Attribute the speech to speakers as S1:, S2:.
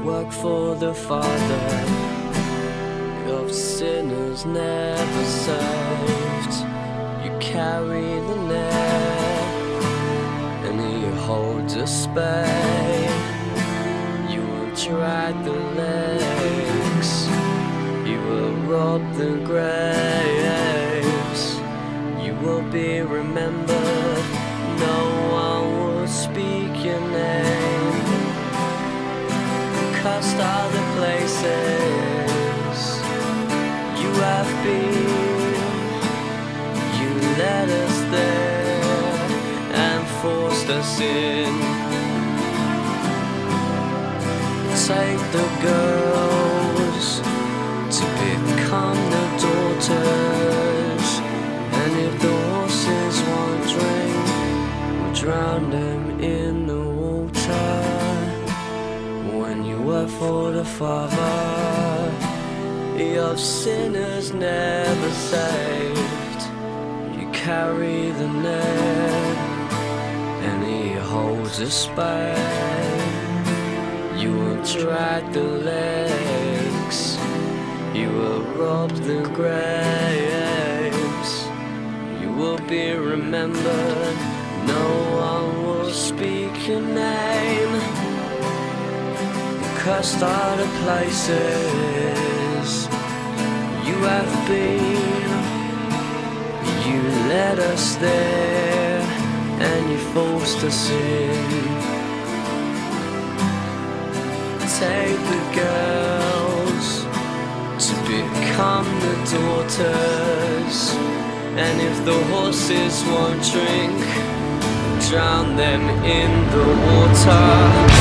S1: work for the Father of sinners never saved. You carry the net and He holds a spade. You will drag the legs, you will rob the graves. You will be remembered, no one will speak your name. Cursed are the places you have been. You led us there and forced us in. Take the girls to become the daughters, and if the horses won't drink, we'll drown them in the water. When you work for the Father, your sinners never saved. You carry the net and He holds a spade. You will drag the legs, you will rob the graves. You will be remembered, no one will speak your name. Cursed are the places you have been. You led us there and you forced us in. Take the girls to become the daughters, and if the horses won't drink, drown them in the water.